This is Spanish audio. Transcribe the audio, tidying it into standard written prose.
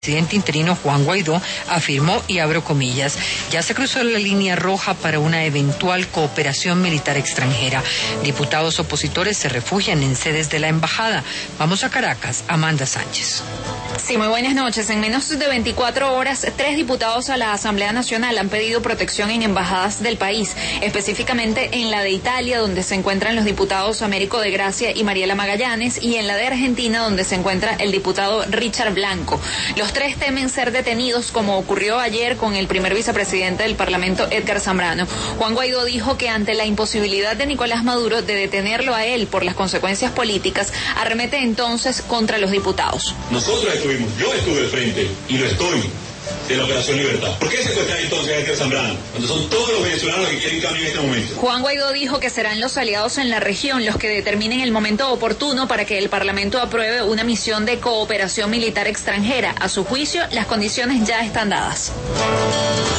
El presidente interino Juan Guaidó afirmó, y abro comillas, ya se cruzó la línea roja para una eventual cooperación militar extranjera. Diputados opositores se refugian en sedes de la embajada. Vamos a Caracas, Amanda Sánchez. Sí, muy buenas noches. En menos de 24 horas, 3 diputados a la Asamblea Nacional han pedido protección en embajadas del país, específicamente en la de Italia, donde se encuentran los diputados Américo de Gracia y Mariela Magallanes, y en la de Argentina, donde se encuentra el diputado Richard Blanco. Los 3 temen ser detenidos, como ocurrió ayer con el primer vicepresidente del Parlamento, Edgar Zambrano. Juan Guaidó dijo que ante la imposibilidad de Nicolás Maduro de detenerlo a él por las consecuencias políticas, arremete entonces contra los diputados. Yo estuve al frente, y lo estoy, de la Operación Libertad. ¿Por qué secuestrar entonces a Edgar Zambrano, cuando son todos los venezolanos que quieren cambio en este momento? Juan Guaidó dijo que serán los aliados en la región los que determinen el momento oportuno para que el Parlamento apruebe una misión de cooperación militar extranjera. A su juicio, las condiciones ya están dadas.